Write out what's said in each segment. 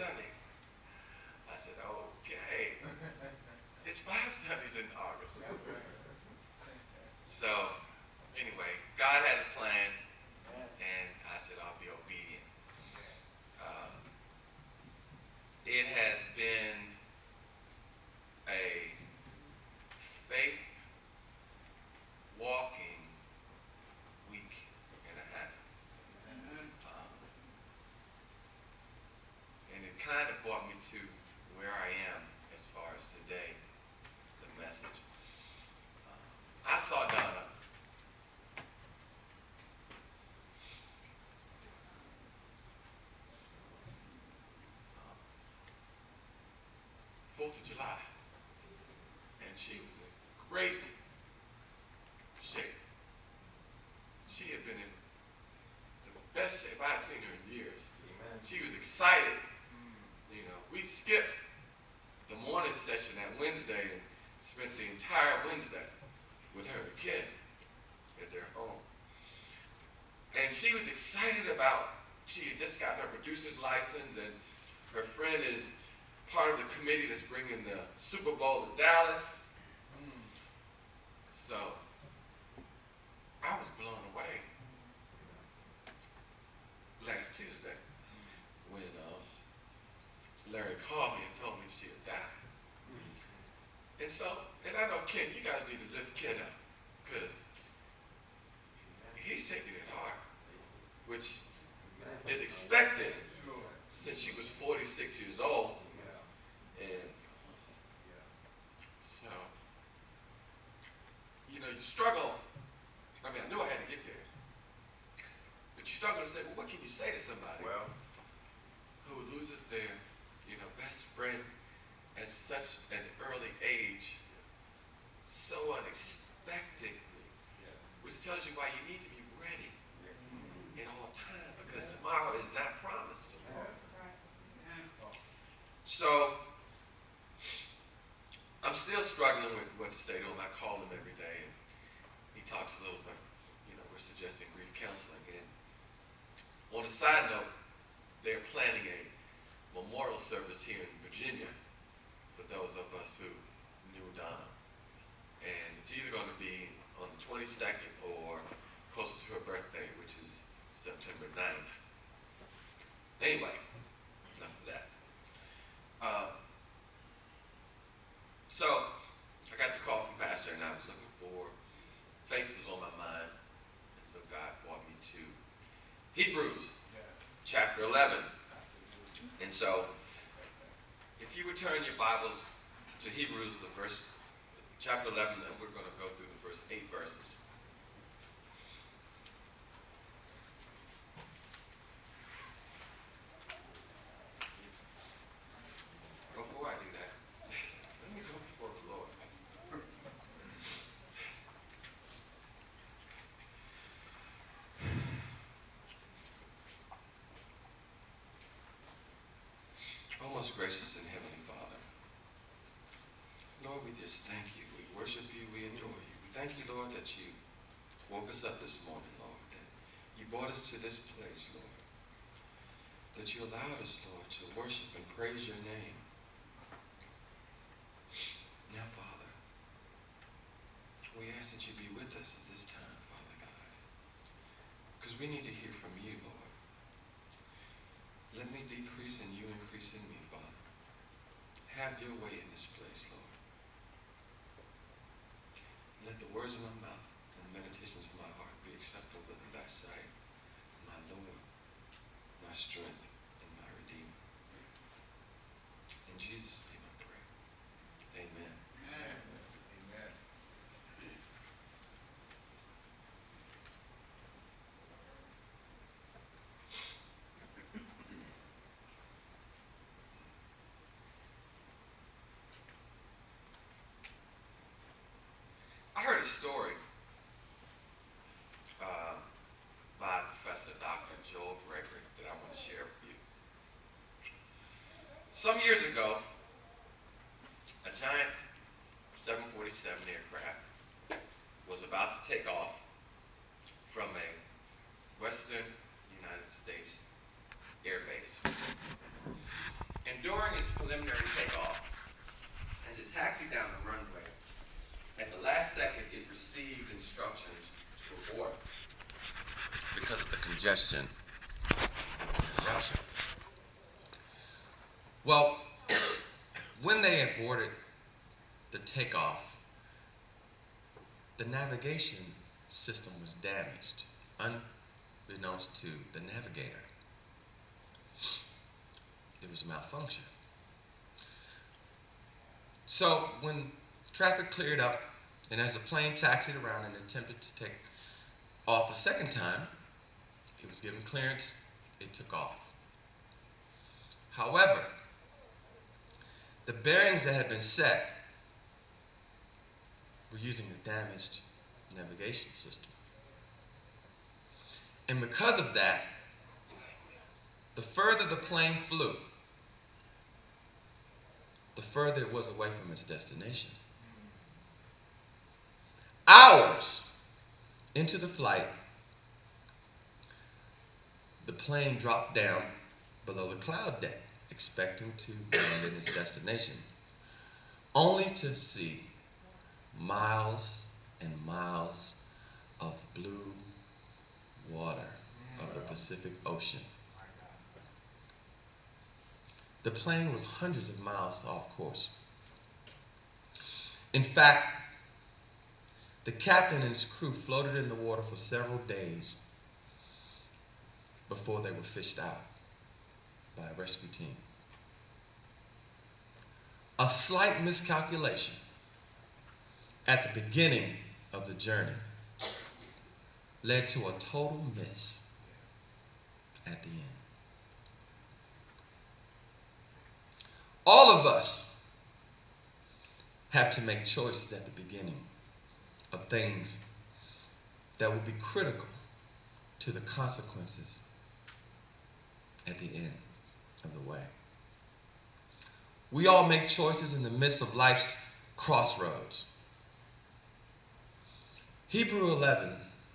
Sunday. I said, okay. It's 5 Sundays in August. So, anyway, God had a plan, and I said I'll be obedient. It has been a faith walking week and a half. And it kind of brought me to where I am as far as today, the message. I saw Donna. Fourth of July. And she was in great shape. She had been in the best shape I had seen her in years. Amen. She was excited. You know, we skipped the morning session that Wednesday and spent the entire Wednesday with her and the kid at their home. And she was excited about, she had just got her producer's license, and her friend is part of the committee that's bringing the Super Bowl to Dallas. So, I was blown away last Tuesday when Larry called me and told me she had died. And so, and I know Ken, you guys need to lift Ken up, because he's taking it hard, which is expected since she was 46 years old. And so, you know, you struggle. I mean, I knew I had to get there. But you struggle to say, well, what can you say to somebody who loses their, you know, best friend at such an early age, so unexpectedly, which tells you why you need to be ready at all times, because tomorrow is not promised. So, I'm still struggling with what to say to him. I call him every day, and he talks a little bit. You know, we're suggesting grief counseling. And on a side note, they're planning a memorial service here in Virginia for those of us who knew Donna. And it's either going to be on the 22nd or closer to her birthday, which is September 9th. Anyway, enough of that. So, I got the call from Pastor, and I was looking for, faith was on my mind, and so God brought me to Hebrews, chapter 11. And so, if you would turn your Bibles to Hebrews, chapter 11, and we're going to go through the first 8 verses. Before I do that, let me go before the Lord. Oh, most gracious and heavenly Father, Lord, we just thank you. We worship you. We adore you. We thank you, Lord, that you woke us up this morning, Lord, that you brought us to this place, Lord, that you allowed us, Lord, to worship and praise your name. Now, Father, we ask that you be with us at this time, Father God, because we need to hear from you, Lord. Let me decrease and you increase in me, Father. Have your way in this place, Lord. Let the words of my mouth and the meditations of my heart be acceptable in thy sight, my Lord, my strength, and my Redeemer. In Jesus' name I pray. Amen. Amen. I heard a story by Professor Dr. Joel Gregory that I want to share with you. Some years ago, a giant 747 aircraft was about to take off from a Western United States air base. during its preliminary takeoff, as it taxied down the runway, at the last second, it received instructions to abort because of the congestion and disruption. Well, when they aborted the takeoff, the navigation system was damaged, unbeknownst to the navigator. There was a malfunction. So when traffic cleared up, and as the plane taxied around and attempted to take off a second time, it was given clearance, it took off. However, the bearings that had been set were using the damaged navigation system. And because of that, the further the plane flew, the further it was away from its destination. Hours into the flight, the plane dropped down below the cloud deck, expecting to land in its destination, only to see miles and miles of blue water of the Pacific Ocean. The plane was hundreds of miles off course. In fact, the captain and his crew floated in the water for several days before they were fished out by a rescue team. A slight miscalculation at the beginning of the journey led to a total miss at the end. All of us have to make choices at the beginning of things that will be critical to the consequences at the end of the way. We all make choices in the midst of life's crossroads. Hebrews 11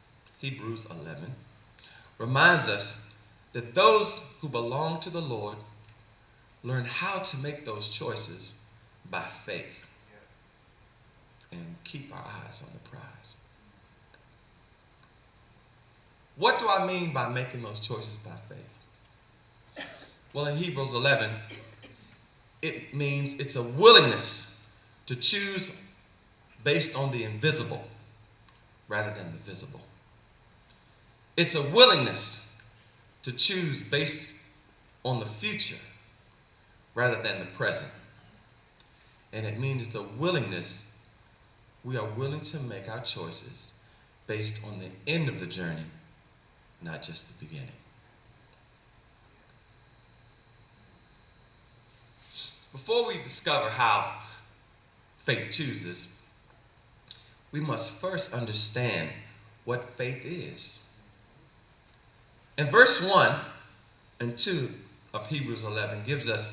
reminds us that those who belong to the Lord learn how to make those choices by faith and keep our eyes on the prize. What do I mean by making those choices by faith? Well, in Hebrews 11, it means it's a willingness to choose based on the invisible rather than the visible. It's a willingness to choose based on the future rather than the present. And it means it's a willingness, we are willing to make our choices based on the end of the journey, not just the beginning. Before we discover how faith chooses, we must first understand what faith is. And verse 1 and 2 of Hebrews 11 gives us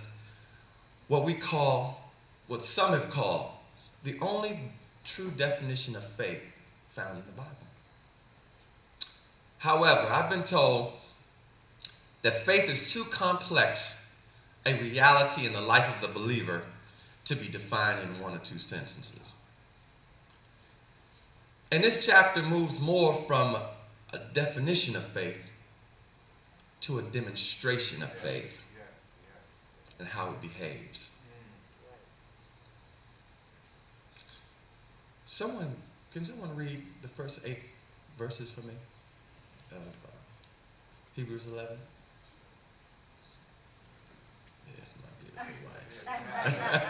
what some have called the only true definition of faith found in the Bible. However, I've been told that faith is too complex a reality in the life of the believer to be defined in one or two sentences. And this chapter moves more from a definition of faith to a demonstration of faith and how it behaves. Can someone read the first 8 verses for me of Hebrews 11? Yes, my beautiful wife.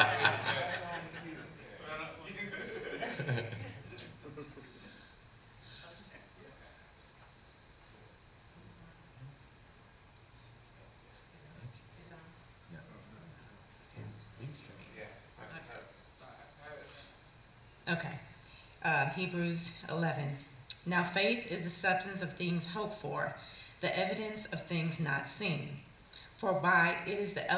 Okay. Hebrews 11. Now faith is the substance of things hoped for, the evidence of things not seen. For by it the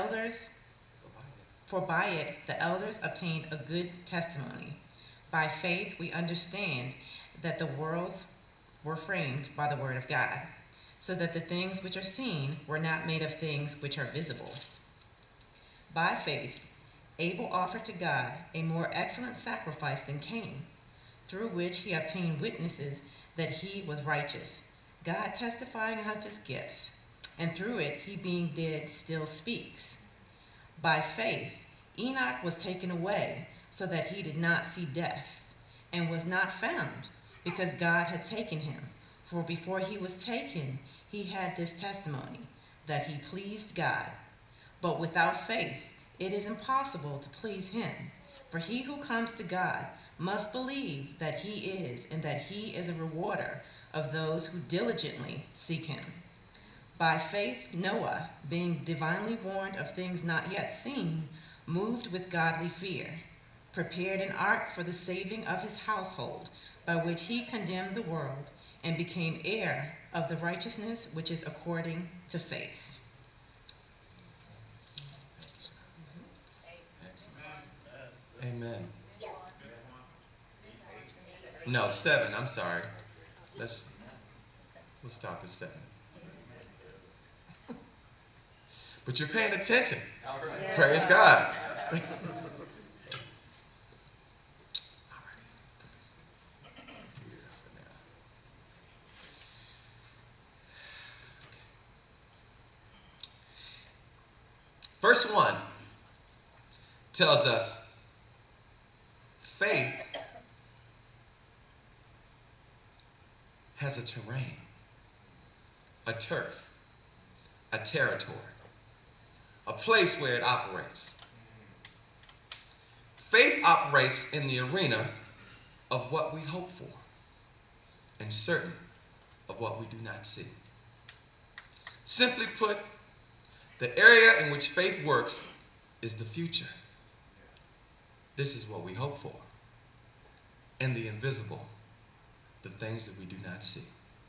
elders obtained a good testimony. By faith we understand that the worlds were framed by the word of God, so that the things which are seen were not made of things which are visible. By faith, Abel offered to God a more excellent sacrifice than Cain, through which he obtained witnesses that he was righteous, God testifying of his gifts, and through it he being dead still speaks. By faith, Enoch was taken away so that he did not see death, and was not found, because God had taken him. For before he was taken, he had this testimony, that he pleased God. But without faith, it is impossible to please him. For he who comes to God must believe that he is, and that he is a rewarder of those who diligently seek him. By faith, Noah, being divinely warned of things not yet seen, moved with godly fear, prepared an ark for the saving of his household, by which he condemned the world, and became heir of the righteousness which is according to faith. Amen. No, 7. I'm sorry. We'll stop at 7. But you're paying attention. Right. Praise God. Verse 1 tells us faith has a terrain, a turf, a territory, a place where it operates. Faith operates in the arena of what we hope for and certain of what we do not see. Simply put, the area in which faith works is the future. This is what we hope for. And the invisible, the things that we do not see.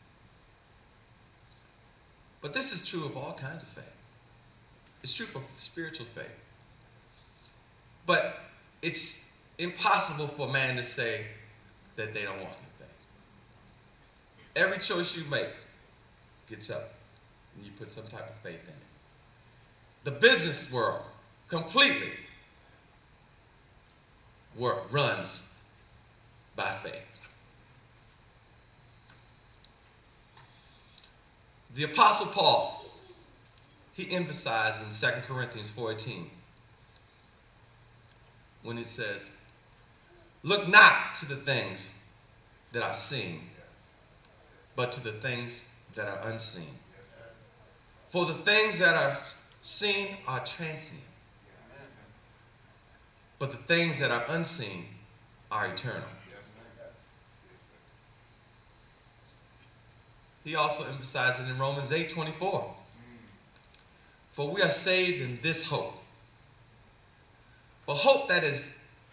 But this is true of all kinds of faith. It's true for spiritual faith. But it's impossible for man to say that they don't walk in faith. Every choice you make gets up and you put some type of faith in it. The business world completely runs by faith. The Apostle Paul, he emphasized in 2 Corinthians 4:18 when it says, "Look not to the things that are seen, but to the things that are unseen. For the things that are seen are transient, but the things that are unseen are eternal." He also emphasized it in Romans 8:24. "For we are saved in this hope. But hope that is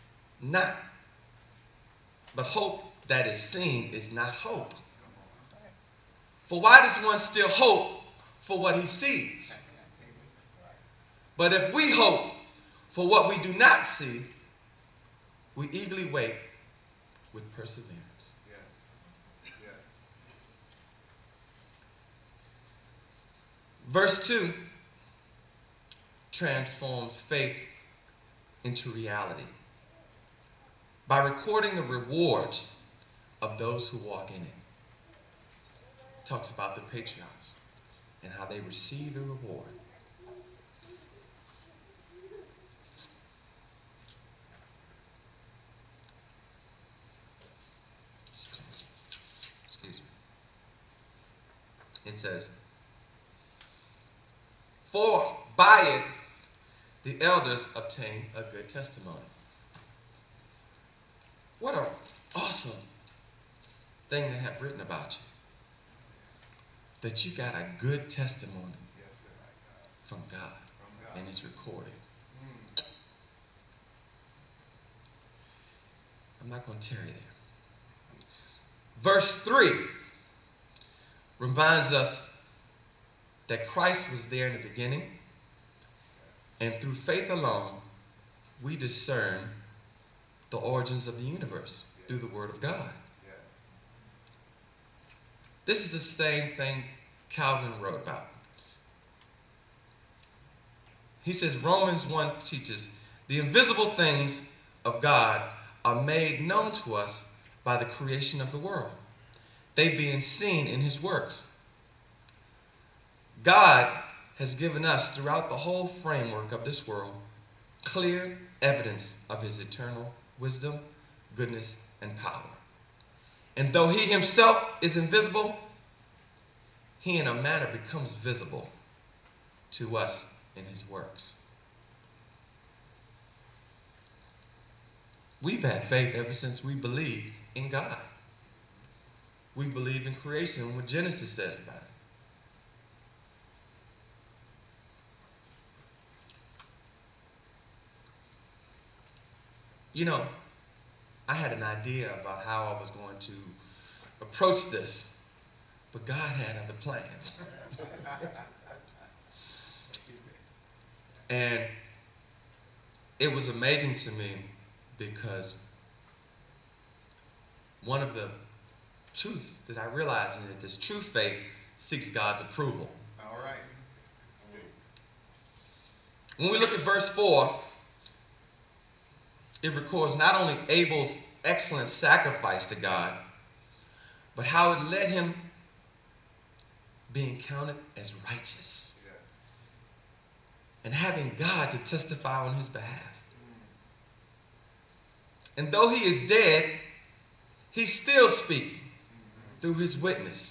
seen is not hope. For why does one still hope for what he sees? But if we hope for what we do not see, we eagerly wait with perseverance." Verse 2 transforms faith into reality by recording the rewards of those who walk in it. It talks about the patriarchs and how they receive the reward. Excuse me. It says, "For by it the elders obtain a good testimony." What an awesome thing to have written about you. That you got a good testimony from God, and it's recorded. I'm not going to tarry there. Verse 3 reminds us that Christ was there in the beginning, and through faith alone, we discern the origins of the universe through the Word of God. This is the same thing Calvin wrote about. He says, Romans 1 teaches, the invisible things of God are made known to us by the creation of the world, they being seen in his works. God has given us, throughout the whole framework of this world, clear evidence of his eternal wisdom, goodness, and power. And though he himself is invisible, he in a manner becomes visible to us in his works. We've had faith ever since we believed in God. We believe in creation, what Genesis says about it. You know, I had an idea about how I was going to approach this, but God had other plans. And it was amazing to me because one of the truths that I realized is that this true faith seeks God's approval. All right. When we look at verse 4, it records not only Abel's excellent sacrifice to God, but how it led him being counted as righteous. Yeah. And having God to testify on his behalf. And though he is dead, he's still speaking through his witness.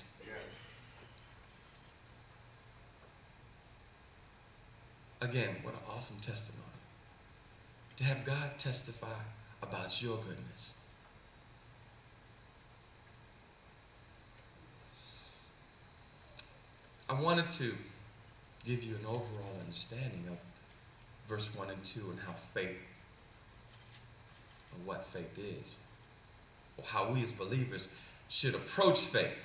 Yeah. Again, what an awesome testimony. To have God testify about your goodness. I wanted to give you an overall understanding of verse 1 and 2 and how faith, or what faith is, or how we as believers should approach faith.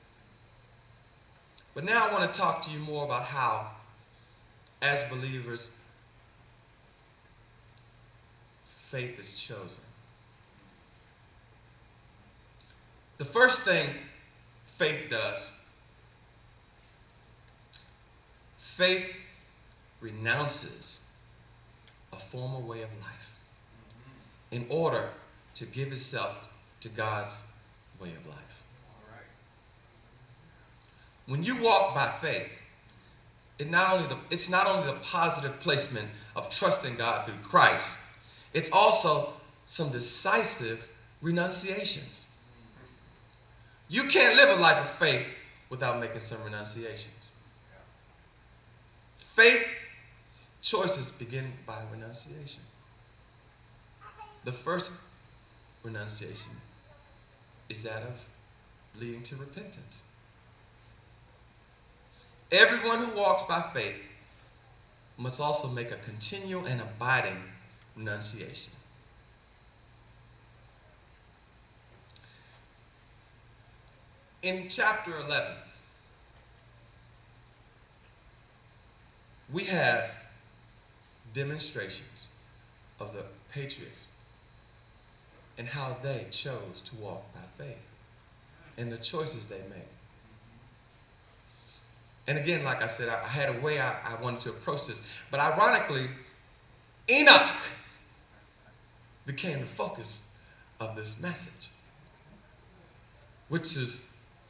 But now I want to talk to you more about how, as believers, faith is chosen. The first thing faith does, faith renounces a former way of life in order to give itself to God's way of life. All right. When you walk by faith, it's not only the positive placement of trusting God through Christ, it's also some decisive renunciations. You can't live a life of faith without making some renunciations. Faith choices begin by renunciation. The first renunciation is that of leading to repentance. Everyone who walks by faith must also make a continual and abiding renunciation. In chapter 11, we have demonstrations of the patriots and how they chose to walk by faith and the choices they made. And again, like I said, I had a way I wanted to approach this. But ironically, Enoch became the focus of this message, which is,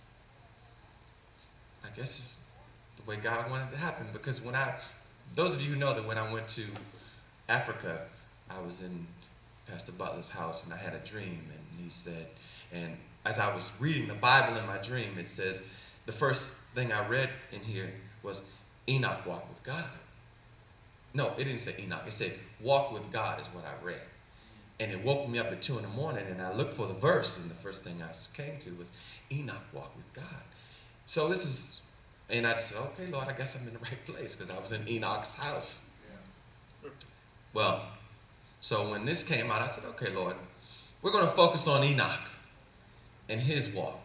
I guess, is the way God wanted it to happen. Because those of you who know that when I went to Africa, I was in Pastor Butler's house and I had a dream, and he said, and as I was reading the Bible in my dream, it says, the first thing I read in here was Enoch walked with God. No, it didn't say Enoch. It said walk with God is what I read. And it woke me up at 2 in the morning, and I looked for the verse, and the first thing I came to was Enoch walked with God. So this is, and I said, okay, Lord, I guess I'm in the right place because I was in Enoch's house. Yeah. Well, so when this came out, I said, okay, Lord, we're going to focus on Enoch and his walk.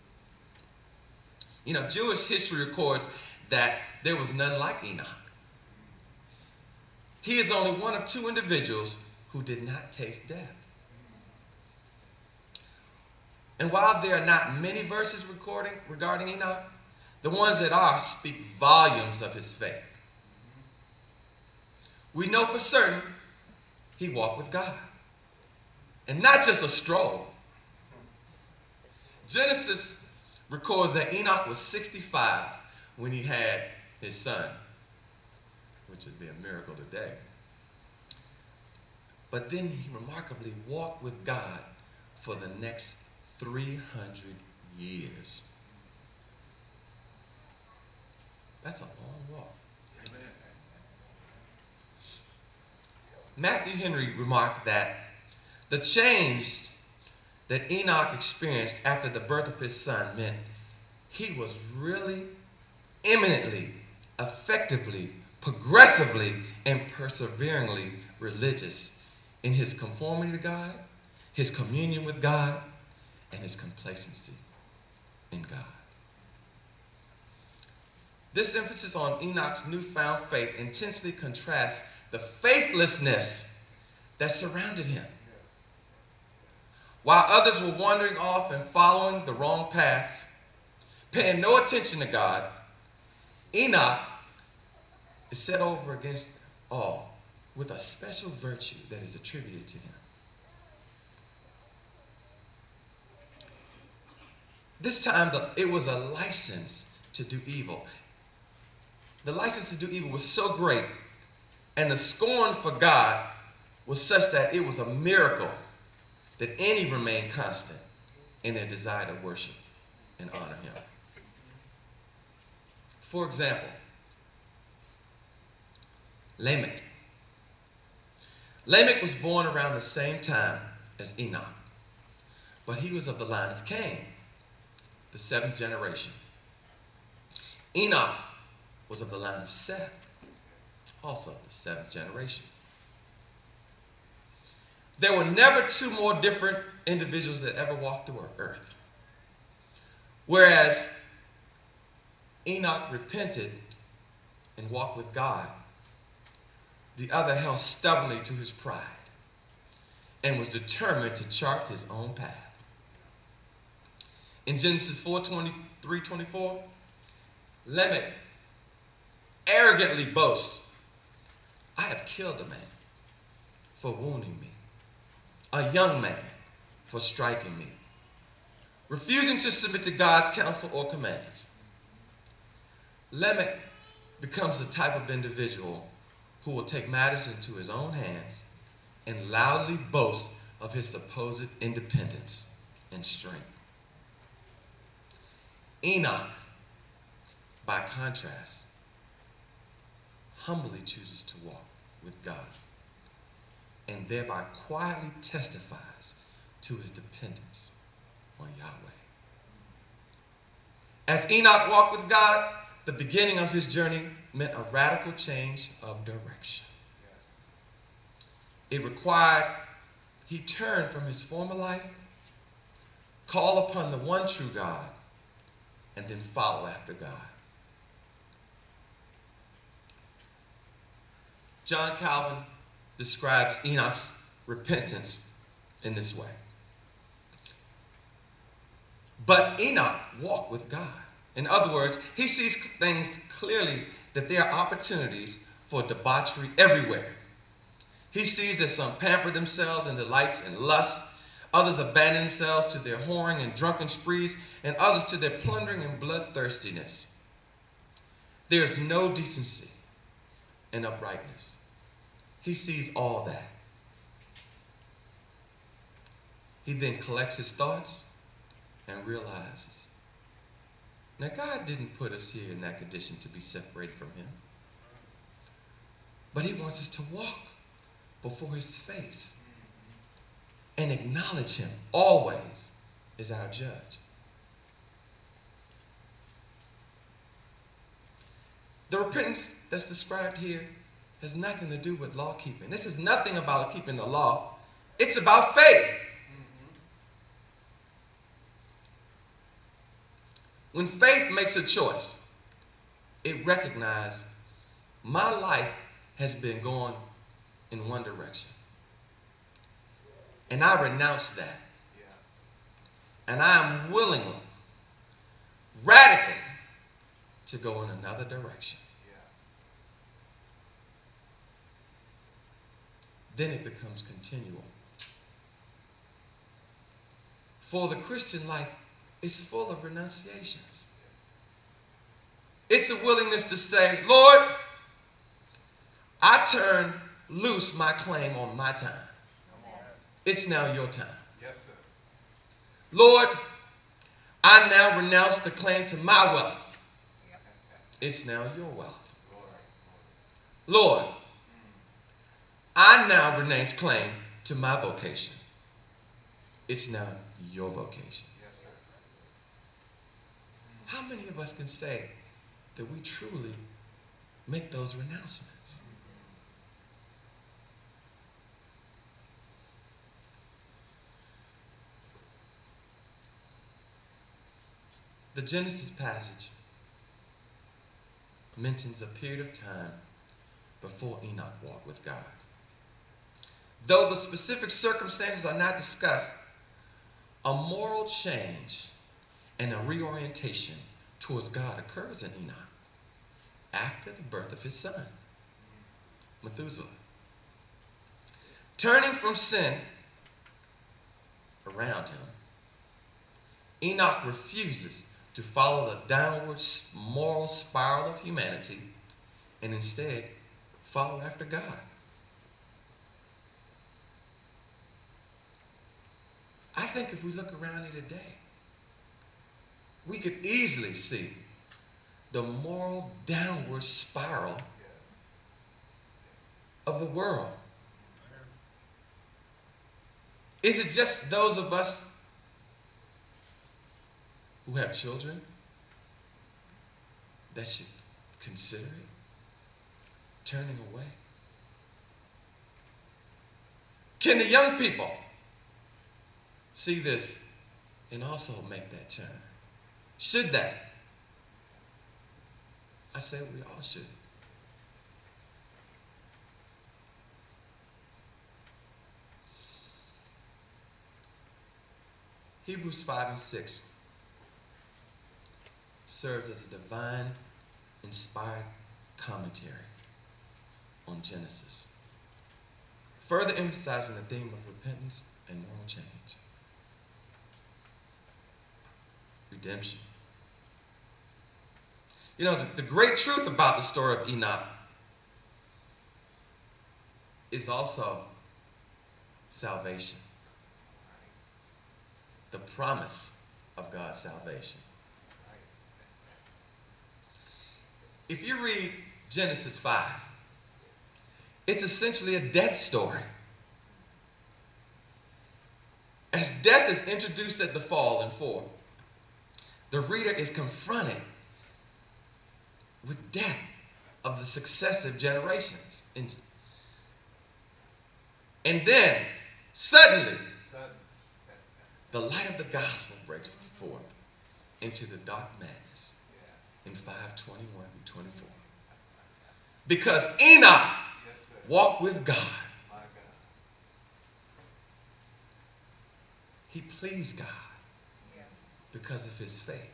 You know, Jewish history records that there was none like Enoch. He is only one of 2 individuals who did not taste death. And while there are not many verses regarding Enoch, the ones that are speak volumes of his faith. we know for certain he walked with God. And not just a stroll. Genesis records that Enoch was 65 when he had his son, which would be a miracle today. But then he remarkably walked with God for the next 300 years. That's a long walk. Amen. Matthew Henry remarked that the change that Enoch experienced after the birth of his son meant he was really, eminently, effectively, progressively, and perseveringly religious in his conformity to God, his communion with God, and his complacency in God. This emphasis on Enoch's newfound faith intensely contrasts the faithlessness that surrounded him. While others were wandering off and following the wrong paths, paying no attention to God, Enoch is set over against all with a special virtue that is attributed to him. This time, it was a license to do evil. The license to do evil was so great, and the scorn for God was such that it was a miracle that any remained constant in their desire to worship and honor him. For example, Lamech. Lamech was born around the same time as Enoch, but he was of the line of Cain, the seventh generation. Enoch was of the line of Seth, also the seventh generation. There were never two more different individuals that ever walked the earth. Whereas Enoch repented and walked with God, the other held stubbornly to his pride and was determined to chart his own path. In Genesis 4:23-24, Lamech arrogantly boasts, "I have killed a man for wounding me, a young man for striking me," refusing to submit to God's counsel or commands. Lamech becomes the type of individual who will take matters into his own hands and loudly boast of his supposed independence and strength. Enoch, by contrast, humbly chooses to walk with God and thereby quietly testifies to his dependence on Yahweh. As Enoch walked with God, the beginning of his journey meant a radical change of direction. It required he turn from his former life, call upon the one true God, and then follow after God. John Calvin describes Enoch's repentance in this way. But Enoch walked with God. In other words, he sees things clearly that there are opportunities for debauchery everywhere. He sees that some pamper themselves in delights and lusts, others abandon themselves to their whoring and drunken sprees, and others to their plundering and bloodthirstiness. There is no decency and uprightness. He sees all that. He then collects his thoughts and realizes, now God didn't put us here in that condition to be separated from him. But he wants us to walk before his face and acknowledge him always as our judge. The repentance that's described here has nothing to do with law keeping. This is nothing about keeping the law. It's about faith. When faith makes a choice, it recognizes my life has been going in one direction. And I renounce that. And I am willing, radically, to go in another direction. then it becomes continual. For the Christian life is full of renunciations. It's a willingness to say, Lord, I turn loose my claim on my time. It's now your time. Yes, sir. Lord, I now renounce the claim to my wealth. It's now your wealth. Lord, I now renounce claim to my vocation. It's now your vocation. Yes, sir. How many of us can say that we truly make those renouncements? The Genesis passage mentions a period of time before Enoch walked with God. Though the specific circumstances are not discussed, a moral change and a reorientation towards God occurs in Enoch after the birth of his son, Methuselah. Turning from sin around him, Enoch refuses to follow the downward moral spiral of humanity and instead follow after God. I think if we look around here today, we could easily see the moral downward spiral of the world. Is it just those of us who have children that should consider it, turning away? Can the young people see this and also make that turn? Should they? I say we all should. Hebrews 5 and 6 serves as a divine, inspired commentary on Genesis, further emphasizing the theme of repentance and moral change. Redemption. You know, the great truth about the story of Enoch is also salvation. The promise of God's salvation. If you read Genesis 5, it's essentially a death story. As death is introduced at the fall in 4, the reader is confronted with death of the successive generations. And then, suddenly, the light of the gospel breaks forth into the dark madness in 5:21-24. Because Enoch walked with God. He pleased God because of his faith.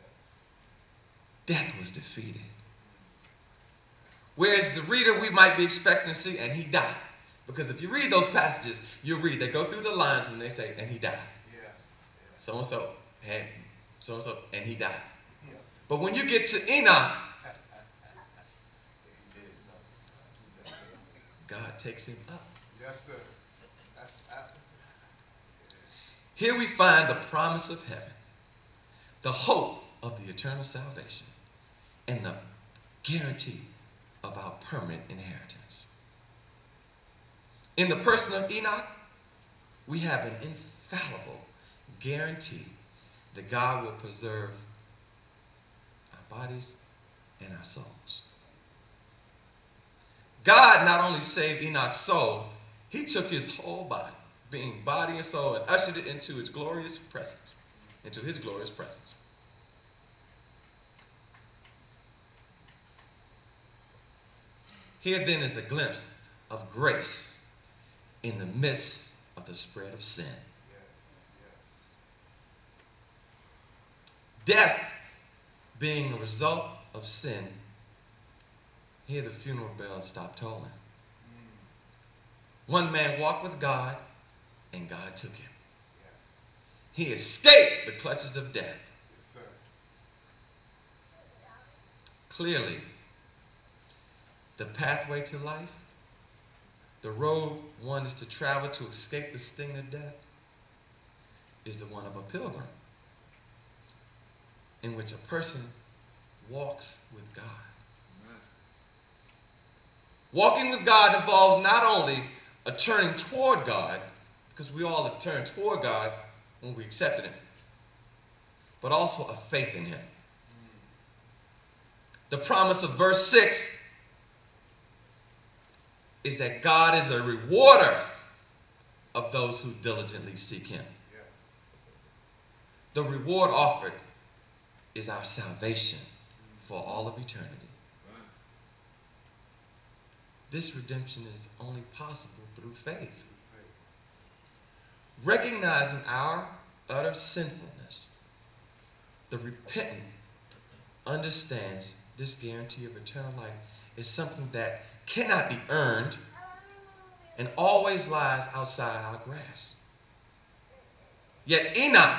Death was defeated. Whereas the reader, we might be expecting to see, and he died. Because if you read those passages, you'll read, they go through the lines and they say, and he died. So-and-so had so-and-so, and he died. But when you get to Enoch, God takes him up. Yes, sir. Here we find the promise of heaven, the hope of the eternal salvation, and the guarantee of our permanent inheritance. In the person of Enoch, we have an infallible guarantee that God will preserve our bodies and our souls. God not only saved Enoch's soul, he took his whole body, being body and soul, and ushered it into his glorious presence, Here then is a glimpse of grace in the midst of the spread of sin. Death being a result of sin, here the funeral bells stop tolling. One man walked with God, and God took him. He escaped the clutches of death. Yes, sir. Clearly, the pathway to life, the road one is to travel to escape the sting of death, is the one of a pilgrim, in which a person walks with God. Amen. Walking with God involves not only a turning toward God, because we all have turned toward God when we accepted Him, but also a faith in Him. The promise of verse 6 is that God is a rewarder of those who diligently seek Him. Yes. The reward offered is our salvation for all of eternity. Amen. This redemption is only possible through faith. Faith. Recognizing our utter sinfulness, the repentant understands this guarantee of eternal life is something that cannot be earned and always lies outside our grasp. Yet Enoch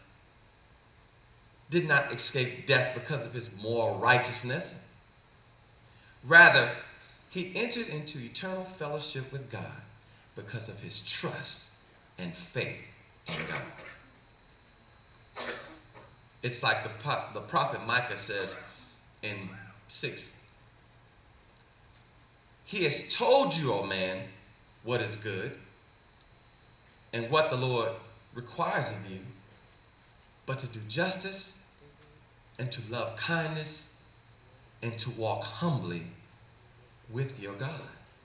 did not escape death because of his moral righteousness. Rather, he entered into eternal fellowship with God because of his trust and faith in God. It's like the prophet Micah says in 6. He has told you, O man, what is good and what the Lord requires of you, but to do justice and to love kindness and to walk humbly with your God.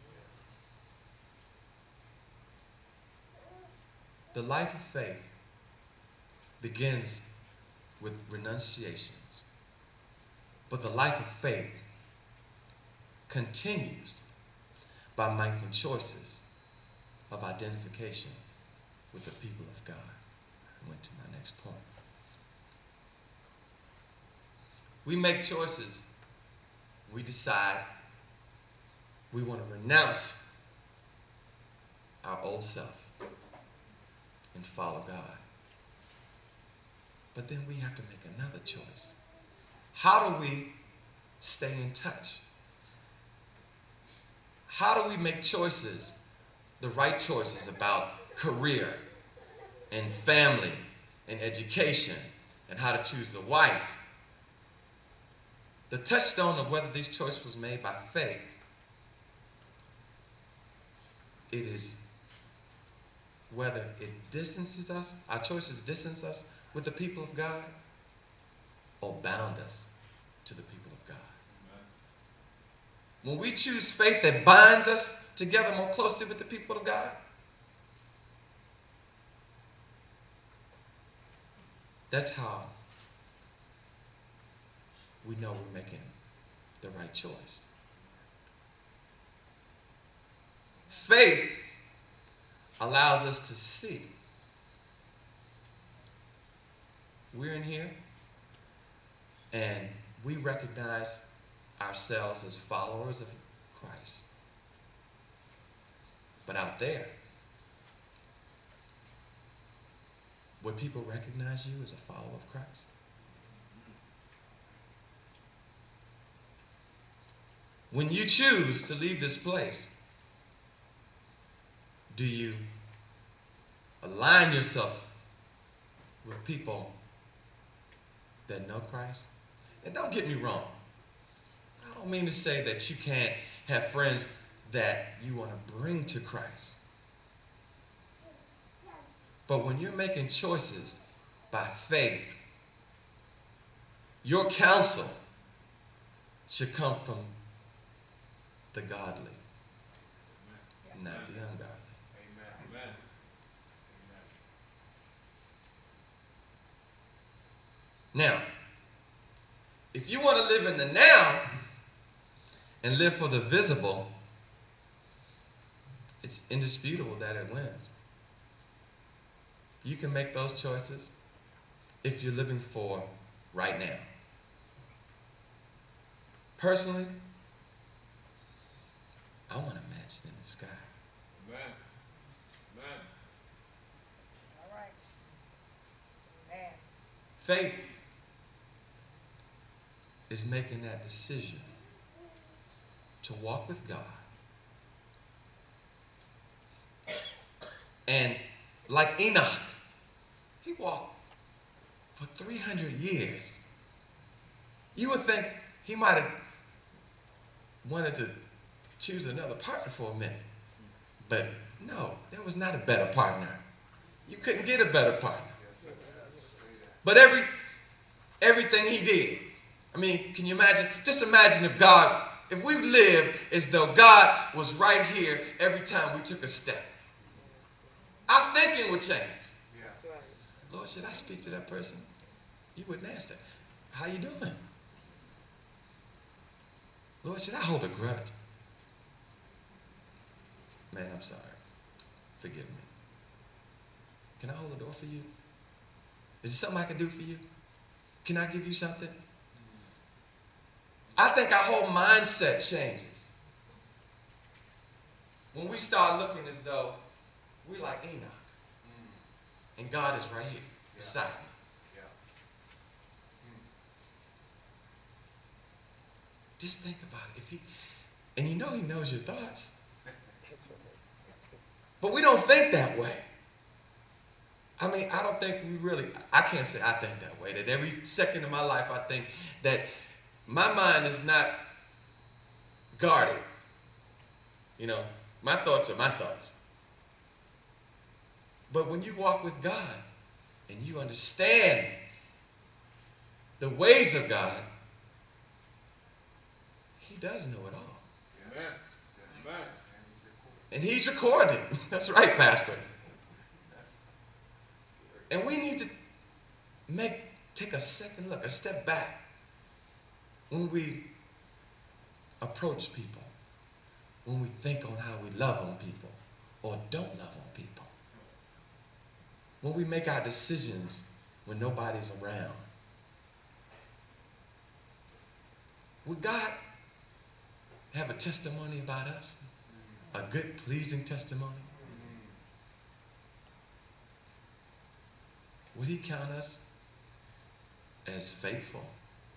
The life of faith begins with renunciations, but the life of faith continues by making choices of identification with the people of God. I went to my next point. We make choices. We decide we want to renounce our old self and follow God. But then we have to make another choice. How do we stay in touch? How do we make choices, the right choices about career and family and education and how to choose a wife? The touchstone of whether this choice was made by faith, it is whether it distances us, our choices distance us with the people of God or bound us to the people of God. When we choose faith that binds us together more closely with the people of God, that's how we know we're making the right choice. Faith allows us to see we're in here and we recognize ourselves as followers of Christ. But out there, would people recognize you as a follower of Christ? When you choose to leave this place, do you align yourself with people that know Christ? And don't get me wrong. I don't mean to say that you can't have friends that you want to bring to Christ. But when you're making choices by faith, your counsel should come from the godly, not the ungodly. Amen. Amen. Now, if you want to live in the now and live for the visible, it's indisputable that it wins. You can make those choices if you're living for right now. Personally, I want a mansion in the sky. Amen. Faith is making that decision to walk with God. And like Enoch, he walked for 300 years. You would think he might have wanted to choose another partner for a minute. But no, there was not a better partner. You couldn't get a better partner. But everything he did, I mean, can you imagine? Just imagine if we lived as though God was right here every time we took a step. Our thinking would change. Lord, should I speak to that person? You wouldn't ask that. How you doing? Lord, should I hold a grudge? Man, I'm sorry. Forgive me. Can I hold the door for you? Is there something I can do for you? Can I give you something? I think our whole mindset changes when we start looking as though we're like Enoch. And God is right here beside me. Just think about it. And you know he knows your thoughts. But we don't think that way. I mean, I don't think I can't say I think that way. That every second of my life I think that my mind is not guarded. You know, my thoughts are my thoughts. But when you walk with God and you understand the ways of God, he does know it all. Amen. Amen. And he's recording. That's right, Pastor. And we need to take a second look, a step back when we approach people, when we think on how we love on people or don't love on people, when we make our decisions when nobody's around. Would God have a testimony about us? A good, pleasing testimony? Would he count us as faithful?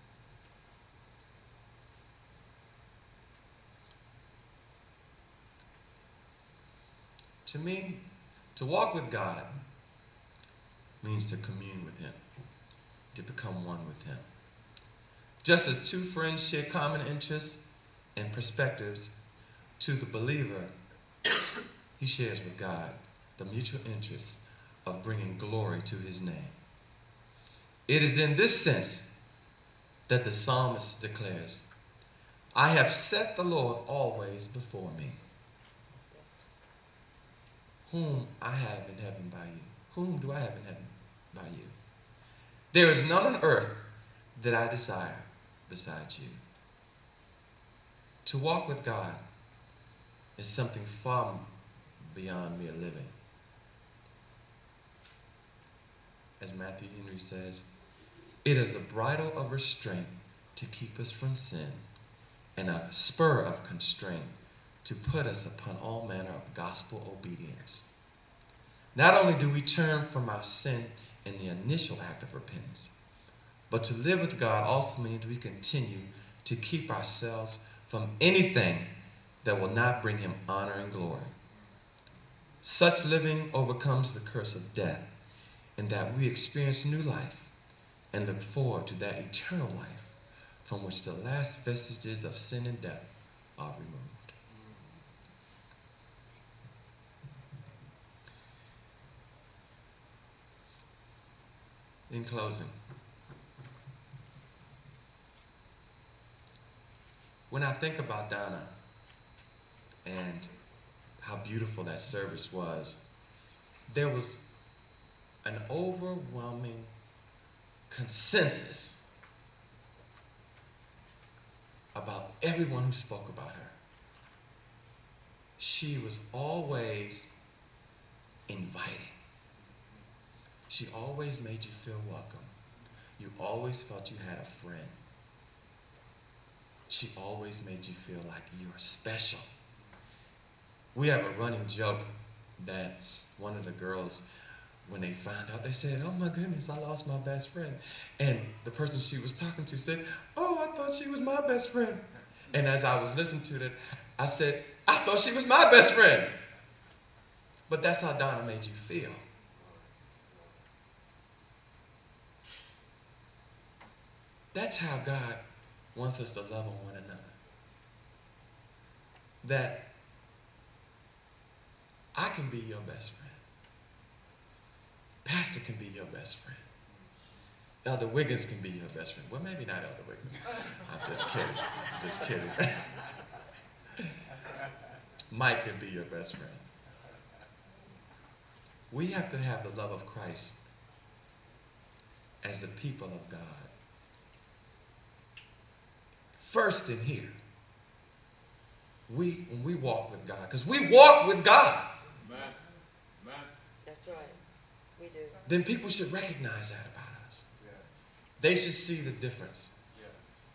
To me, to walk with God means to commune with him, to become one with him. Just as two friends share common interests and perspectives, to the believer, he shares with God the mutual interests of bringing glory to his name. It is in this sense that the psalmist declares, I have set the Lord always before me. Whom I have in heaven by you. Whom do I have in heaven by you? There is none on earth that I desire besides you. To walk with God is something far beyond mere living. As Matthew Henry says, it is a bridle of restraint to keep us from sin and a spur of constraint to put us upon all manner of gospel obedience. Not only do we turn from our sin in the initial act of repentance, but to live with God also means we continue to keep ourselves from anything that will not bring him honor and glory. Such living overcomes the curse of death, in that we experience new life and look forward to that eternal life from which the last vestiges of sin and death are removed. In closing, when I think about Donna and how beautiful that service was, there was an overwhelming consensus about everyone who spoke about her. She was always inviting. She always made you feel welcome. You always felt you had a friend. She always made you feel like you were special. We have a running joke that one of the girls when they found out, they said, "Oh my goodness, I lost my best friend." And the person she was talking to said, "Oh, I thought she was my best friend." And as I was listening to that, I said, "I thought she was my best friend." But that's how Donna made you feel. That's how God wants us to love on one another. That I can be your best friend. Pastor can be your best friend. Elder Wiggins can be your best friend. Well, maybe not Elder Wiggins. I'm just kidding. Just kidding. Mike can be your best friend. We have to have the love of Christ as the people of God. First in here, when we walk with God, because we walk with God. Amen. Amen. That's right. We do. Then people should recognize that about us. Yeah. They should see the difference. Yes.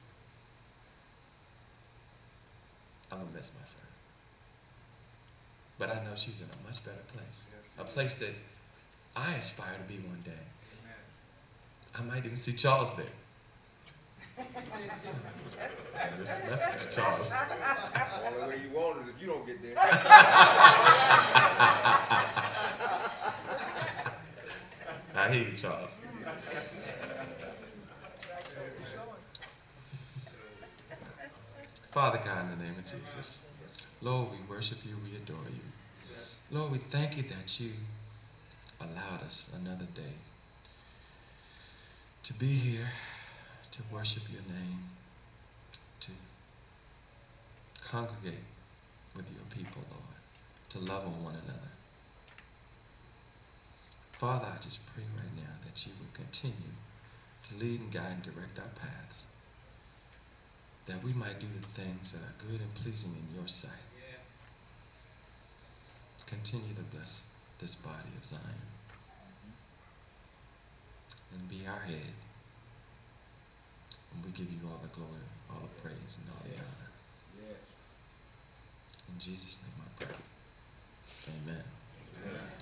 I'm going to miss my friend. But I know she's in a much better place. Yes, A place that I aspire to be one day. Amen. I might even see Charles there. That's Charles. All the way you want it if you don't get there. I hear you, Charles. Father God, in the name of Jesus, Lord, we worship you, we adore you. Lord, we thank you that you allowed us another day to be here, to worship your name, to congregate with your people, Lord, to love on one another. Father, I just pray right now that you will continue to lead and guide and direct our paths, that we might do the things that are good and pleasing in your sight. Continue to bless this body of Zion and be our head. And we give you all the glory, all the praise, and all the honor. Yes. In Jesus' name I pray. Amen. Amen.